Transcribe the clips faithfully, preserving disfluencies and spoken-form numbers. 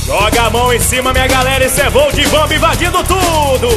Joga a mão em cima, minha galera, esse é voo de bomba invadindo tudo.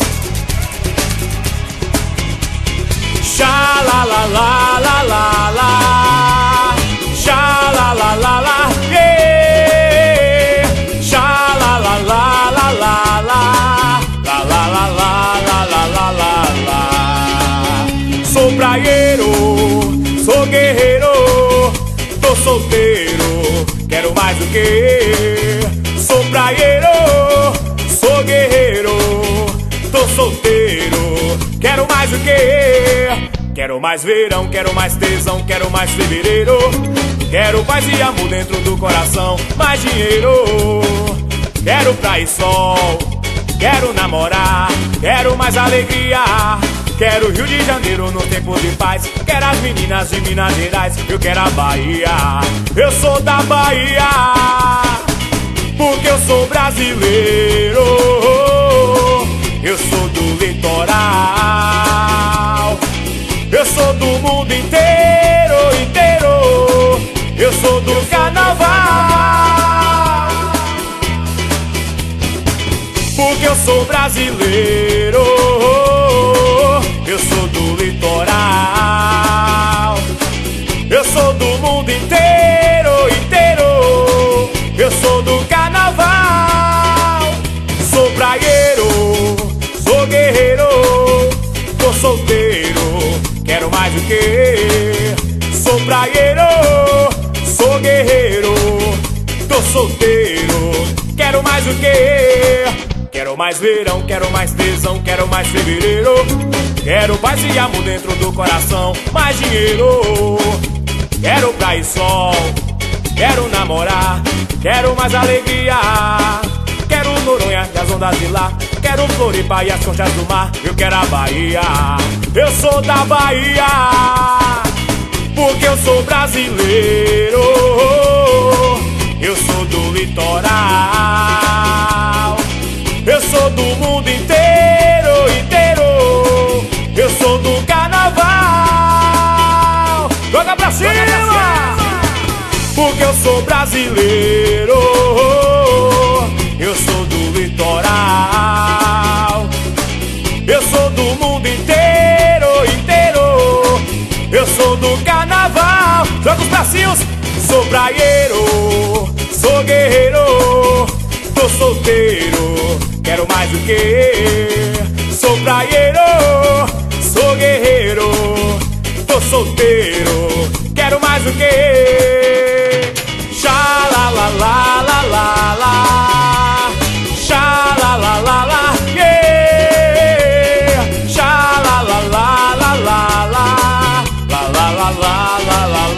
Xa la la la la la la, xa la la la la, yeah. Xa la la la la la la, la la la la la la la la la. Sou praieiro, sou guerreiro, tô solteiro, quero mais do que. Sou praieiro, sou guerreiro, tô solteiro, quero mais do que. Quero mais verão, quero mais tesão, quero mais fevereiro. Quero paz e amor dentro do coração, mais dinheiro. Quero praia e sol, quero namorar, quero mais alegria. Quero Rio de Janeiro no tempo de paz. Quero as meninas de Minas Gerais, eu quero a Bahia. Eu sou da Bahia, porque eu sou brasileiro. Eu sou do litoral, eu sou do mundo inteiro, inteiro. Eu sou do carnaval, porque eu sou brasileiro. Eu sou do litoral, eu sou do mundo inteiro, inteiro. Eu sou do carnaval. Sou praieiro, sou guerreiro, tô solteiro, quero mais do que. Sou praieiro, sou guerreiro, tô solteiro, quero mais do que. Quero mais verão, quero mais tesão, quero mais fevereiro. Quero paz e amor dentro do coração, mais dinheiro. Quero praia e sol, quero namorar, quero mais alegria. Quero Noronha e as ondas de lá, quero Floripa e as conchas do mar. Eu quero a Bahia, eu sou da Bahia, porque eu sou brasileiro. Eu sou do litoral, eu sou do mundo inteiro, inteiro. Eu sou do carnaval. Joga pra cima, joga pra cima. Porque eu sou brasileiro. Eu sou do litoral, eu sou do mundo inteiro, inteiro. Eu sou do carnaval. Joga os bracinhos. Sou praieiro, sou guerreiro, tô solteiro, quero mais do que. Sou praieiro, sou guerreiro, tô solteiro, quero mais do que. Xa la la la la la la, xa la la la la, yeah. Xa la la la la la la, la la la la la la.